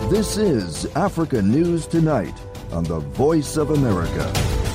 This is Africa News Tonight on the Voice of America.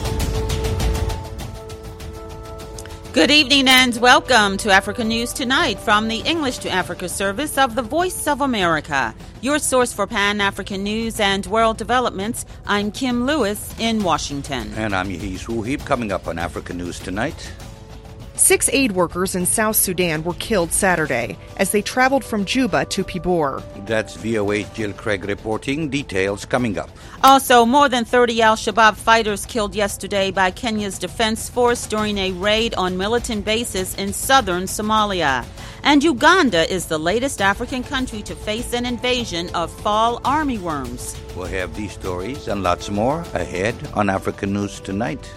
Good evening and welcome to Africa News Tonight from the English to Africa service of the Voice of America. Your source for Pan-African news and world developments. I'm Kim Lewis in Washington. And I'm Yahis Wuhib. Coming up on Africa News Tonight. 6 aid workers in South Sudan were killed Saturday as they traveled from Juba to Pibor. That's VOA Jill Craig reporting. Details coming up. Also, more than 30 al-Shabaab fighters killed yesterday by Kenya's Defense Force during a raid on militant bases in southern Somalia. And Uganda is the latest African country to face an invasion of fall armyworms. We'll have these stories and lots more ahead on Africa News Tonight.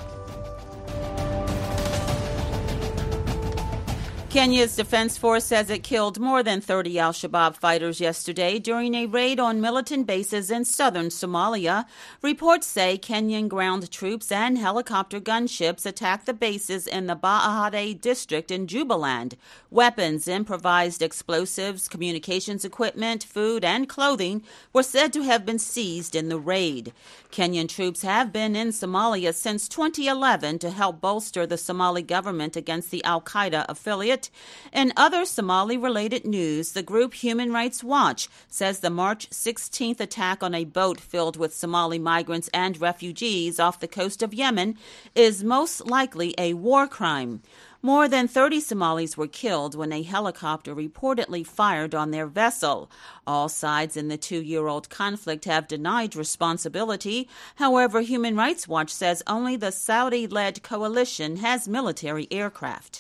Kenya's Defense Force says it killed more than 30 al-Shabaab fighters yesterday during a raid on militant bases in southern Somalia. Reports say Kenyan ground troops and helicopter gunships attacked the bases in the Baahade district in Jubaland. Weapons, improvised explosives, communications equipment, food, and clothing were said to have been seized in the raid. Kenyan troops have been in Somalia since 2011 to help bolster the Somali government against the al-Qaeda affiliate. In other Somali-related news, the group Human Rights Watch says the March 16th attack on a boat filled with Somali migrants and refugees off the coast of Yemen is most likely a war crime. More than 30 Somalis were killed when a helicopter reportedly fired on their vessel. All sides in the 2-year-old conflict have denied responsibility. However, Human Rights Watch says only the Saudi-led coalition has military aircraft.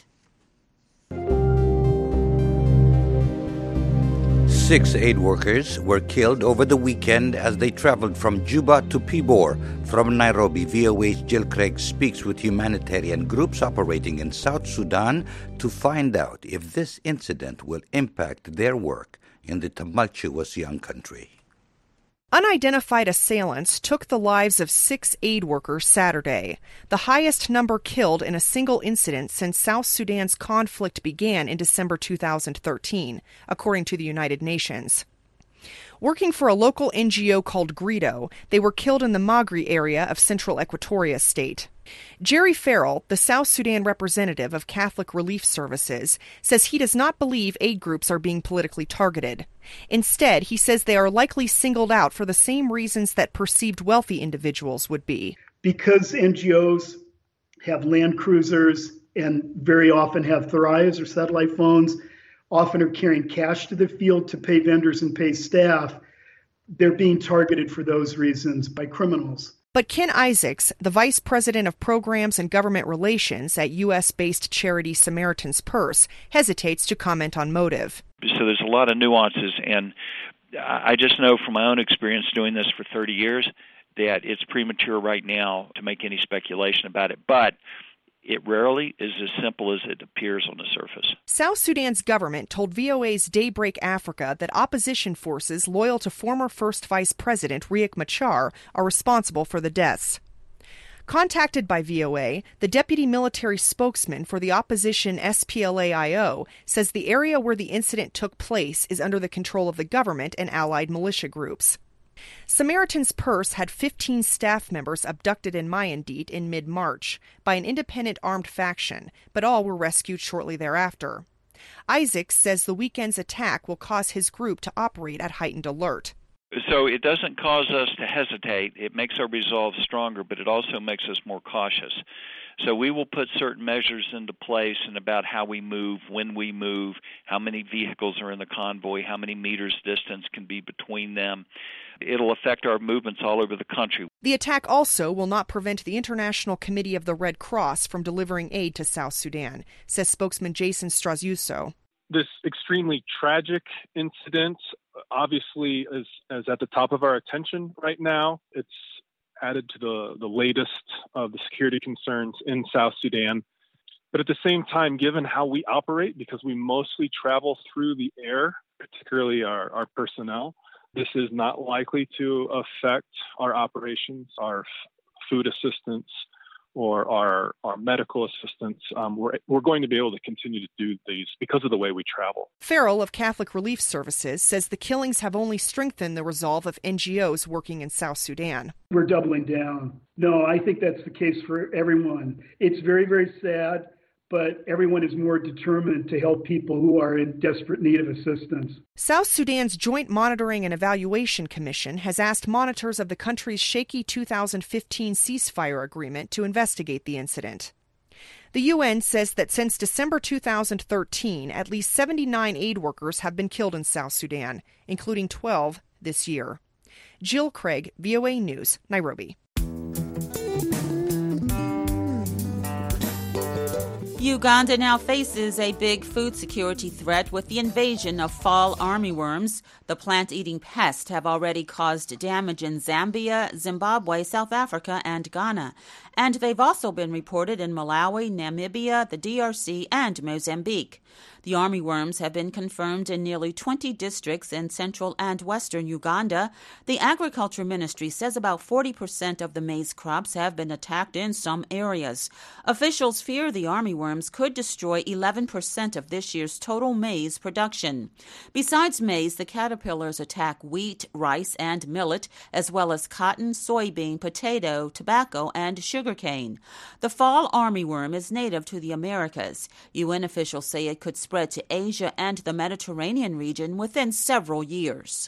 6 aid workers were killed over the weekend as they traveled from Juba to Pibor. From Nairobi, VOA's Jill Craig speaks with humanitarian groups operating in South Sudan to find out if this incident will impact their work in the tumultuous young country. Unidentified assailants took the lives of 6 aid workers Saturday, the highest number killed in a single incident since South Sudan's conflict began in December 2013, according to the United Nations. Working for a local NGO called Greedo, they were killed in the Magri area of central Equatoria state. Jerry Farrell, the South Sudan representative of Catholic Relief Services, says he does not believe aid groups are being politically targeted. Instead, he says they are likely singled out for the same reasons that perceived wealthy individuals would be. Because NGOs have land cruisers and very often have Thrives or satellite phones, often are carrying cash to the field to pay vendors and pay staff, they're being targeted for those reasons by criminals. But Ken Isaacs, the vice president of programs and government relations at U.S.-based charity Samaritan's Purse, hesitates to comment on motive. So there's a lot of nuances, and I just know from my own experience doing this for 30 years that it's premature right now to make any speculation about it. But it rarely is as simple as it appears on the surface. South Sudan's government told VOA's Daybreak Africa that opposition forces loyal to former First Vice President Riek Machar are responsible for the deaths. Contacted by VOA, the deputy military spokesman for the opposition SPLA-IO says the area where the incident took place is under the control of the government and allied militia groups. Samaritan's Purse had 15 staff members abducted in Mayandit in mid-March by an independent armed faction, but all were rescued shortly thereafter. Isaacs says the weekend's attack will cause his group to operate at heightened alert. So it doesn't cause us to hesitate. It makes our resolve stronger, but it also makes us more cautious. So we will put certain measures into place and about how we move, when we move, how many vehicles are in the convoy, how many meters distance can be between them. It'll affect our movements all over the country. The attack also will not prevent the International Committee of the Red Cross from delivering aid to South Sudan, says spokesman Jason Strazuso. This extremely tragic incident obviously is at the top of our attention right now. It's added to the latest of the security concerns in South Sudan. But at the same time, given how we operate, because we mostly travel through the air, particularly our personnel, this is not likely to affect our operations, our food assistance, or our medical assistance, we're going to be able to continue to do these because of the way we travel. Farrell of Catholic Relief Services says the killings have only strengthened the resolve of NGOs working in South Sudan. We're doubling down. No, I think that's the case for everyone. It's very, very sad, but everyone is more determined to help people who are in desperate need of assistance. South Sudan's Joint Monitoring and Evaluation Commission has asked monitors of the country's shaky 2015 ceasefire agreement to investigate the incident. The UN says that since December 2013, at least 79 aid workers have been killed in South Sudan, including 12 this year. Jill Craig, VOA News, Nairobi. Uganda now faces a big food security threat with the invasion of fall armyworms. The plant-eating pests have already caused damage in Zambia, Zimbabwe, South Africa, and Ghana. And they've also been reported in Malawi, Namibia, the DRC, and Mozambique. The armyworms have been confirmed in nearly 20 districts in central and western Uganda. The Agriculture Ministry says about 40% of the maize crops have been attacked in some areas. Officials fear the armyworms could destroy 11% of this year's total maize production. Besides maize, the caterpillars attack wheat, rice, and millet, as well as cotton, soybean, potato, tobacco, and sugarcane. The fall armyworm is native to the Americas. UN officials say it could spread to Asia and the Mediterranean region within several years.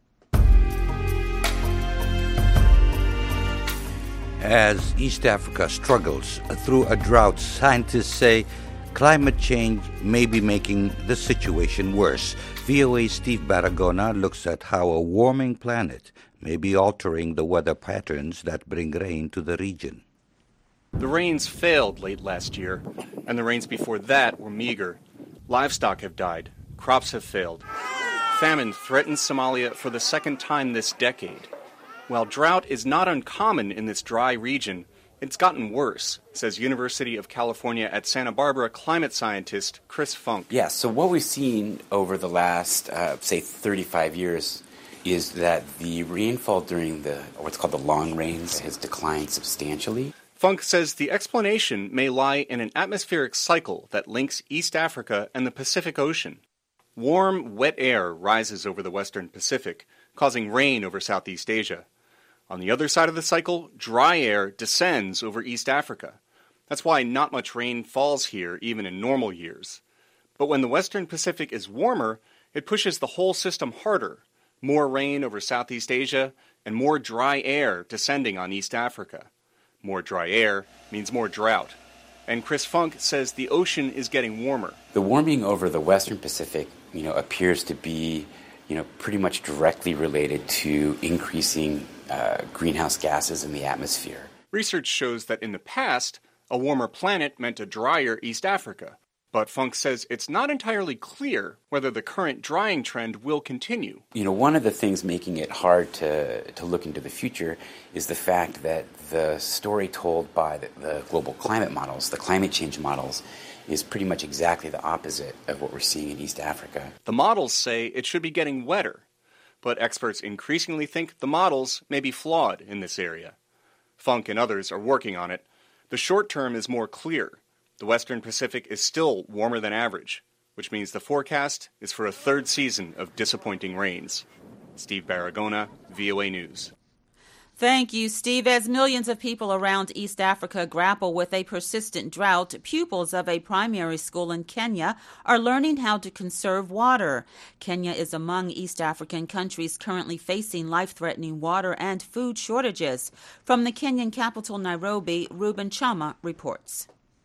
As East Africa struggles through a drought, scientists say climate change may be making the situation worse. VOA's Steve Baragona looks at how a warming planet may be altering the weather patterns that bring rain to the region. The rains failed late last year, and the rains before that were meager. Livestock have died. Crops have failed. Famine threatens Somalia for the second time this decade. While drought is not uncommon in this dry region, it's gotten worse, says University of California at Santa Barbara climate scientist Chris Funk. Yeah, so what we've seen over the last, say, 35 years is that the rainfall during what's called the long rains has declined substantially. Funk says the explanation may lie in an atmospheric cycle that links East Africa and the Pacific Ocean. Warm, wet air rises over the western Pacific, causing rain over Southeast Asia. On the other side of the cycle, dry air descends over East Africa. That's why not much rain falls here, even in normal years. But when the western Pacific is warmer, it pushes the whole system harder. More rain over Southeast Asia, and more dry air descending on East Africa. More dry air means more drought. And Chris Funk says the ocean is getting warmer. The warming over the western Pacific, appears to be, pretty much directly related to increasing greenhouse gases in the atmosphere. Research shows that in the past, a warmer planet meant a drier East Africa. But Funk says it's not entirely clear whether the current drying trend will continue. One of the things making it hard to look into the future is the fact that the story told by the global climate models, the climate change models, is pretty much exactly the opposite of what we're seeing in East Africa. The models say it should be getting wetter, but experts increasingly think the models may be flawed in this area. Funk and others are working on it. The short term is more clear. The western Pacific is still warmer than average, which means the forecast is for a third season of disappointing rains. Steve Baragona, VOA News. Thank you, Steve. As millions of people around East Africa grapple with a persistent drought, pupils of a primary school in Kenya are learning how to conserve water. Kenya is among East African countries currently facing life-threatening water and food shortages. From the Kenyan capital, Nairobi, Reuben Chama reports.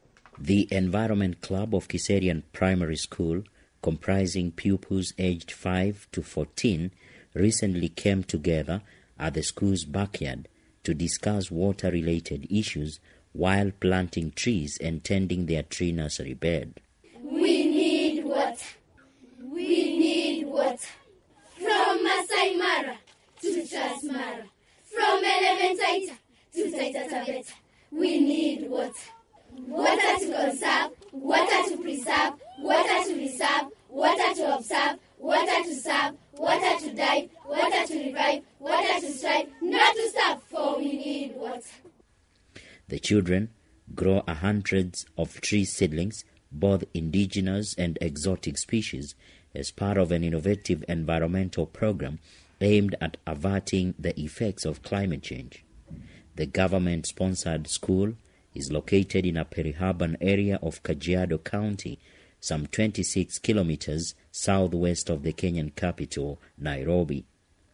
The Environment Club of Kiserian Primary School, comprising pupils aged 5 to 14, recently came together at the school's backyard to discuss water-related issues while planting trees and tending their tree nursery bed. We need water. We need water. From Masai Mara to Transmara, from Elementaita to Taita Taveta, we need water. Water to conserve, water to preserve, water to reserve, water to observe, water to serve, water to dive, water to revive, water to strive, not to stop, for we need water. The children grow hundreds of tree seedlings, both indigenous and exotic species, as part of an innovative environmental program aimed at averting the effects of climate change. The government-sponsored school is located in a peri-urban area of Kajiado County, some 26 kilometers southwest of the Kenyan capital, Nairobi.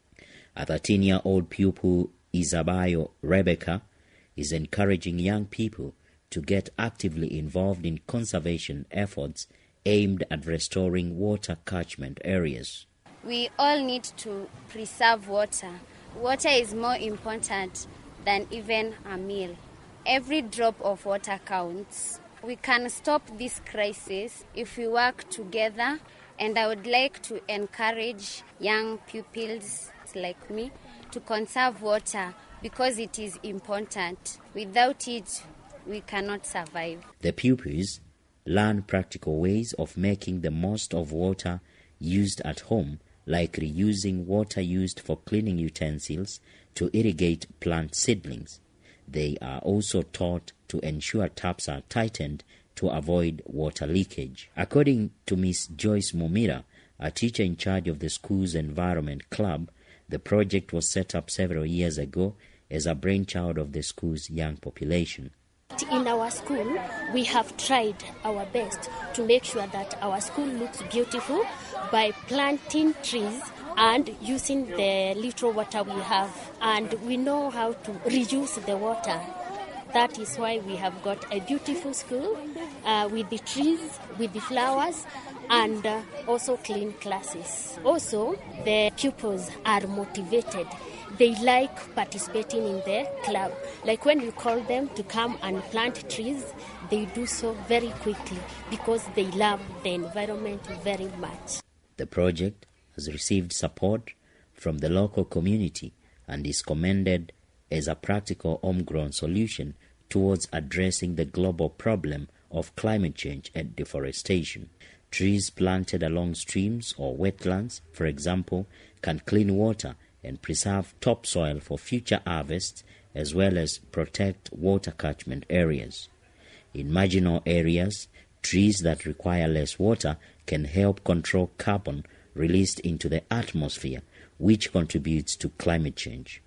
A 13-year-old pupil, Isabayo Rebecca, is encouraging young people to get actively involved in conservation efforts aimed at restoring water catchment areas. We all need to preserve water. Water is more important than even a meal. Every drop of water counts. We can stop this crisis if we work together, and I would like to encourage young pupils like me to conserve water because it is important. Without it, we cannot survive. The pupils learn practical ways of making the most of water used at home, like reusing water used for cleaning utensils to irrigate plant seedlings. They are also taught to ensure taps are tightened to avoid water leakage. According to Ms. Joyce Mumira, a teacher in charge of the school's environment club, the project was set up several years ago as a brainchild of the school's young population. In our school, we have tried our best to make sure that our school looks beautiful by planting trees and using the little water we have. And we know how to reuse the water. That is why we have got a beautiful school with the trees, with the flowers, and also clean classes. Also, the pupils are motivated. They like participating in the club. Like when we call them to come and plant trees, they do so very quickly because they love the environment very much. The project has received support from the local community and is commended as a practical homegrown solution towards addressing the global problem of climate change and deforestation. Trees planted along streams or wetlands, for example, can clean water and preserve topsoil for future harvests, as well as protect water catchment areas. In marginal areas, trees that require less water can help control carbon released into the atmosphere, which contributes to climate change.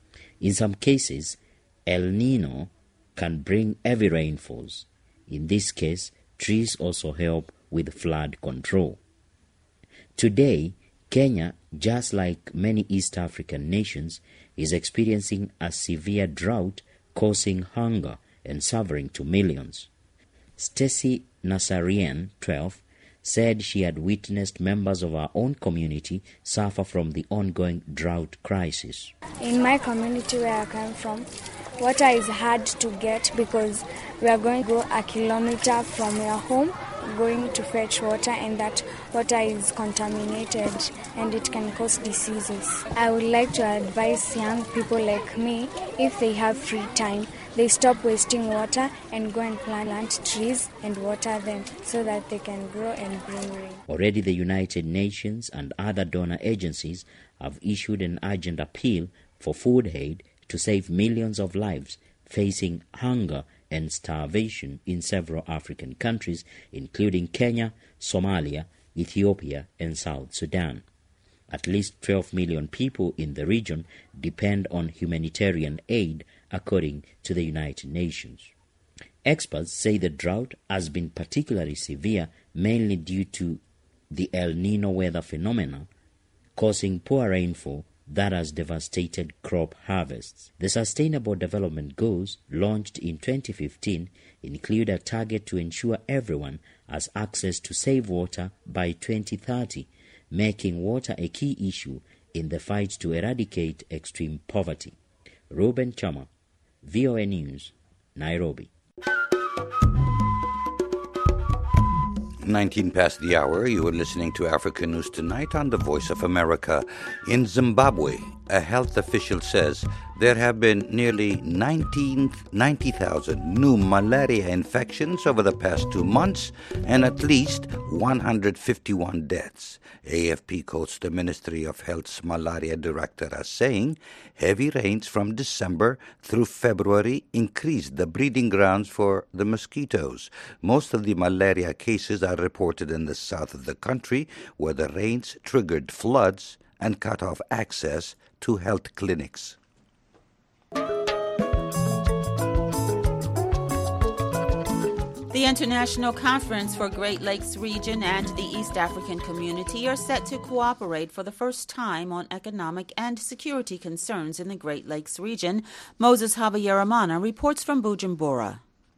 In some cases, El Nino can bring heavy rainfalls. In this case, trees also help with flood control. Today, Kenya, just like many East African nations, is experiencing a severe drought causing hunger and suffering to millions. Stacy Nasarian, 12, said she had witnessed members of her own community suffer from the ongoing drought crisis. In my community where I come from, water is hard to get because we are going to go a kilometer from your home going to fetch water, and that water is contaminated and it can cause diseases. I would like to advise young people like me, if they have free time, they stop wasting water and go and plant trees and water them so that they can grow and bring rain. Already the United Nations and other donor agencies have issued an urgent appeal for food aid to save millions of lives facing hunger and starvation in several African countries, including Kenya, Somalia, Ethiopia, and South Sudan. At least 12 million people in the region depend on humanitarian aid, according to the United Nations. Experts say the drought has been particularly severe, mainly due to the El Nino weather phenomenon, causing poor rainfall that has devastated crop harvests. The Sustainable Development Goals, launched in 2015, include a target to ensure everyone has access to safe water by 2030, making water a key issue in the fight to eradicate extreme poverty. Ruben Chama, VOA News, Nairobi. 19 past the hour, you are listening to Africa News Tonight on the Voice of America. In Zimbabwe, a health official says there have been nearly 90,000 new malaria infections over the past 2 months and at least 151 deaths. AFP quotes the Ministry of Health's malaria director as saying heavy rains from December through February increased the breeding grounds for the mosquitoes. Most of the malaria cases are reported in the south of the country, where the rains triggered floods and cut off access to health clinics. The International Conference for Great Lakes Region and the East African Community are set to cooperate for the first time on economic and security concerns in the Great Lakes region. Moses Habayeramana reports from Bujumbura.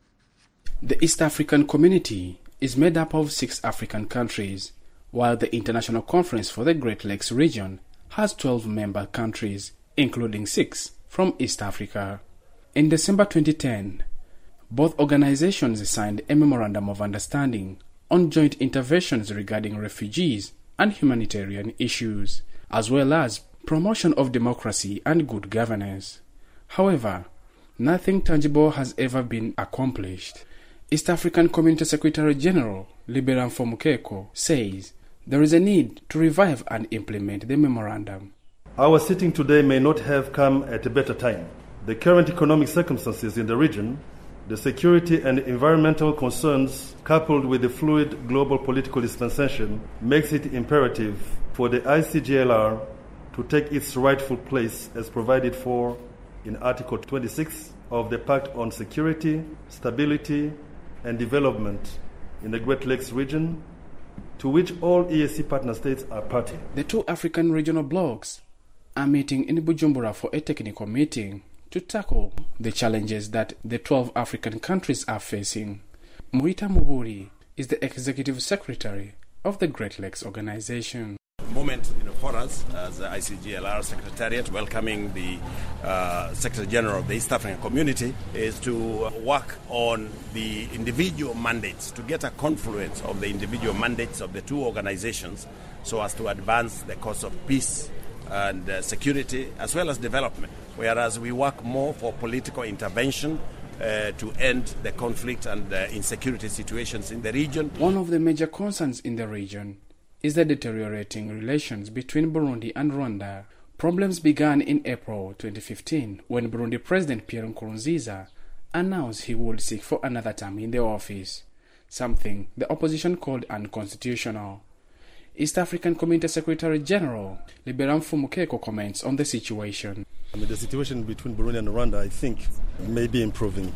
The East African Community is made up of 6 African countries, while the International Conference for the Great Lakes region has 12 member countries, including 6 from East Africa. In December 2010, both organizations signed a Memorandum of Understanding on joint interventions regarding refugees and humanitarian issues, as well as promotion of democracy and good governance. However, nothing tangible has ever been accomplished. East African Community Secretary General Liberan Mfumukeko says there is a need to revive and implement the memorandum. Our sitting today may not have come at a better time. The current economic circumstances in the region, the security and environmental concerns, coupled with the fluid global political dispensation, makes it imperative for the ICGLR to take its rightful place as provided for in Article 26 of the Pact on Security, Stability and Development in the Great Lakes region, to which all EAC partner states are party. The 2 African regional blocs are meeting in Bujumbura for a technical meeting to tackle the challenges that the 12 African countries are facing. Muita Muburi is the Executive Secretary of the Great Lakes Organization. Moment for us as the ICGLR Secretariat welcoming the Secretary General of the East African Community is to work on the individual mandates, to get a confluence of the individual mandates of the 2 organizations so as to advance the cause of peace and security as well as development, whereas we work more for political intervention to end the conflict and insecurity situations in the region. One of the major concerns in the region is the deteriorating relations between Burundi and Rwanda. Problems began in April 2015 when Burundi President Pierre Nkurunziza announced he would seek for another term in the office, something the opposition called unconstitutional. East African Community Secretary General Liberan Mfumukeko comments on the situation. The situation between Burundi and Rwanda, I think, may be improving.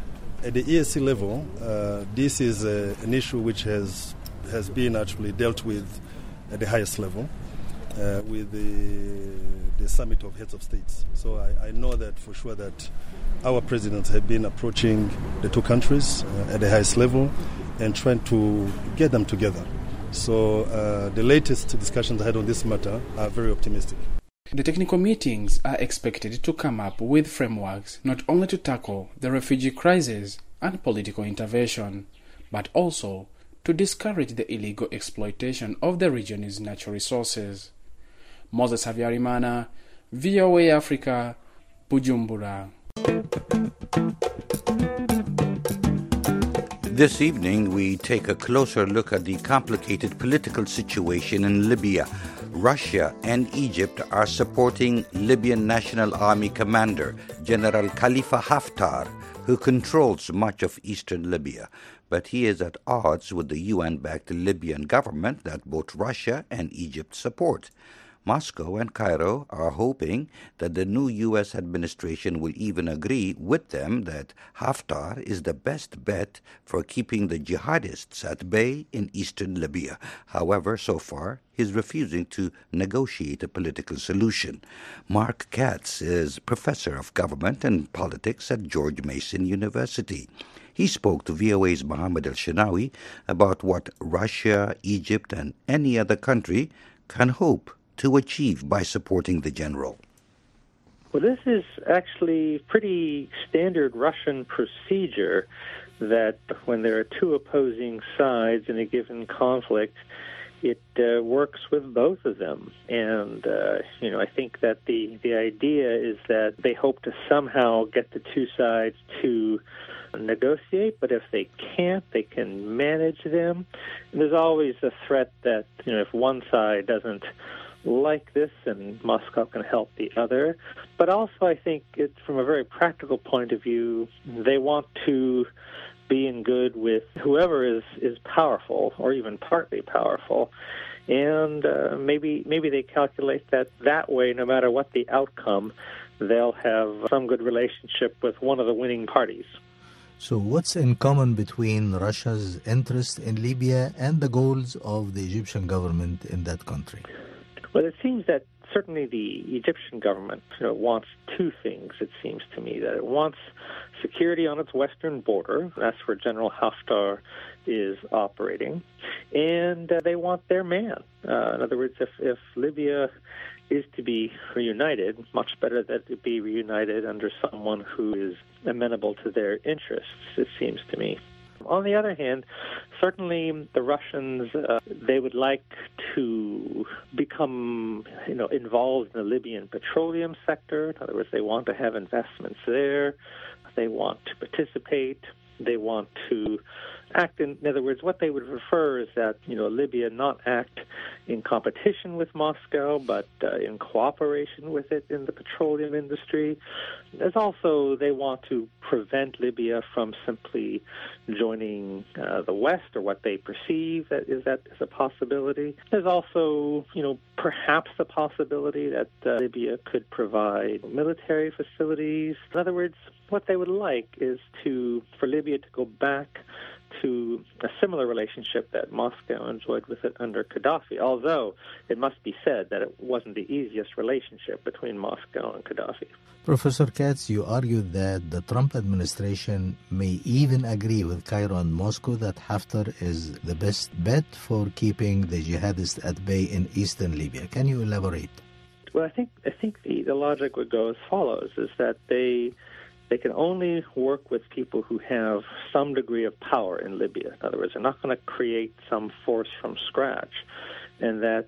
At the EAC level, this is an issue which has been actually dealt with at the highest level with the Summit of Heads of States. So I know that for sure that our presidents have been approaching the 2 countries at the highest level and trying to get them together. So the latest discussions I had on this matter are very optimistic. The technical meetings are expected to come up with frameworks not only to tackle the refugee crisis and political intervention, but also to discourage the illegal exploitation of the region's natural resources. Moses Habayeramana, VOA Africa, Bujumbura. This evening, we take a closer look at the complicated political situation in Libya. Russia and Egypt are supporting Libyan National Army commander General Khalifa Haftar, who controls much of eastern Libya. But he is at odds with the UN-backed Libyan government that both Russia and Egypt support. Moscow and Cairo are hoping that the new U.S. administration will even agree with them that Haftar is the best bet for keeping the jihadists at bay in eastern Libya. However, so far, he's refusing to negotiate a political solution. Mark Katz is professor of government and politics at George Mason University. He spoke to VOA's Mohammed El-Shenawi about what Russia, Egypt, and any other country can hope to achieve by supporting the general. Well, this is actually pretty standard Russian procedure that when there are 2 opposing sides in a given conflict, it works with both of them. And, I think that the idea is that they hope to somehow get the two sides to negotiate, but if they can't, they can manage them. And there's always a threat that, if one side doesn't like this, and Moscow can help the other. But also, I think it's from a very practical point of view, they want to be in good with whoever is powerful, or even partly powerful. And maybe they calculate that way, no matter what the outcome, they'll have some good relationship with one of the winning parties. So what's in common between Russia's interest in Libya and the goals of the Egyptian government in that country? Well, it seems that certainly the Egyptian government wants two things, it seems to me. That it wants security on its western border. That's where General Haftar is operating. And they want their man. In other words, if Libya is to be reunited, much better that it be reunited under someone who is amenable to their interests, it seems to me. On the other hand, certainly the Russians, they would like to become, involved in the Libyan petroleum sector. In other words, they want to have investments there. They want to participate. They want to act in other words, what they would prefer is that, Libya not act in competition with Moscow, but in cooperation with it in the petroleum industry. There's also, they want to prevent Libya from simply joining the West, or what they perceive that is a possibility. There's also, perhaps the possibility that Libya could provide military facilities. In other words, what they would like is for Libya to go back to a similar relationship that Moscow enjoyed with it under Gaddafi, although it must be said that it wasn't the easiest relationship between Moscow and Gaddafi. Professor Katz, you argued that the Trump administration may even agree with Cairo and Moscow that Haftar is the best bet for keeping the jihadists at bay in eastern Libya. Can you elaborate? Well, I think the logic would go as follows, is that they can only work with people who have some degree of power in Libya. In other words, they're not going to create some force from scratch. And that,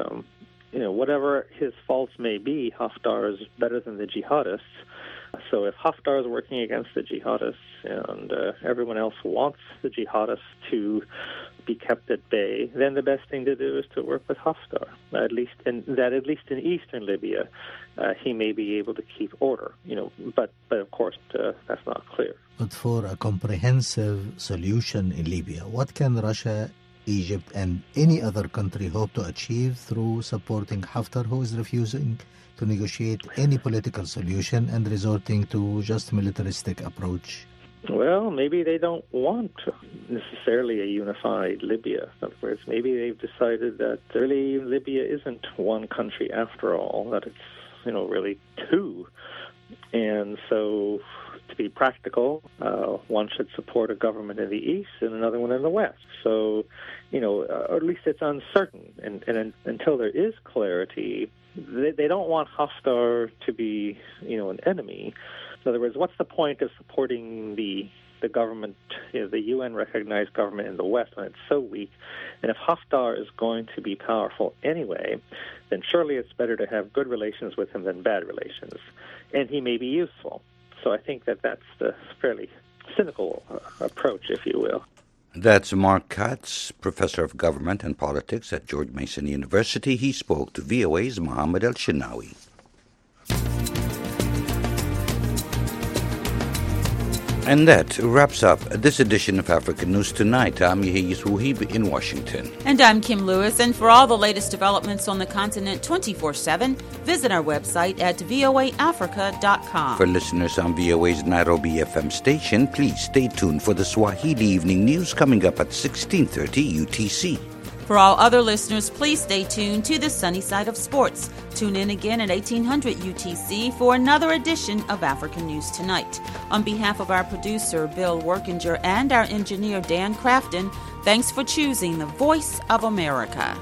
whatever his faults may be, Haftar is better than the jihadists. So if Haftar is working against the jihadists and everyone else wants the jihadists to be kept at bay, then the best thing to do is to work with Haftar. At least in eastern Libya, he may be able to keep order. But of course that's not clear. But for a comprehensive solution in Libya, what can Russia, Egypt, and any other country hope to achieve through supporting Haftar, who is refusing to negotiate any political solution and resorting to just militaristic approach? Well, maybe they don't want necessarily a unified Libya. In other words, maybe they've decided that really Libya isn't one country after all, that it's, really two. And so, to be practical, one should support a government in the east and another one in the west. So, or at least it's uncertain. And until there is clarity, they don't want Haftar to be, an enemy. In other words, what's the point of supporting the government, the UN-recognized government in the West when it's so weak? And if Haftar is going to be powerful anyway, then surely it's better to have good relations with him than bad relations. And he may be useful. So I think that's the fairly cynical approach, if you will. That's Mark Katz, Professor of Government and Politics at George Mason University. He spoke to VOA's Mohammed El-Shinawi. And that wraps up this edition of African News Tonight. I'm Yehia Wuhib in Washington. And I'm Kim Lewis. And for all the latest developments on the continent 24/7, visit our website at voaafrica.com. For listeners on VOA's Nairobi FM station, please stay tuned for the Swahili Evening News coming up at 16:30 UTC. For all other listeners, please stay tuned to the Sunny Side of Sports. Tune in again at 1800 UTC for another edition of African News Tonight. On behalf of our producer, Bill Workinger, and our engineer, Dan Crafton, thanks for choosing the Voice of America.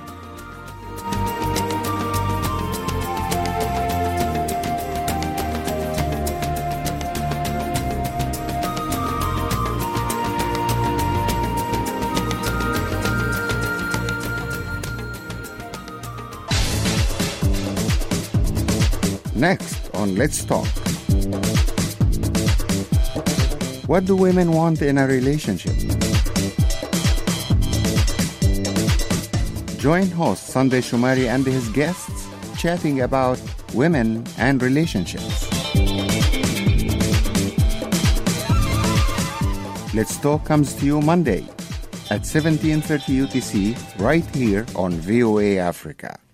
Next on Let's Talk. What do women want in a relationship? Join host Sunday Shumari and his guests chatting about women and relationships. Let's Talk comes to you Monday at 17:30 UTC right here on VOA Africa.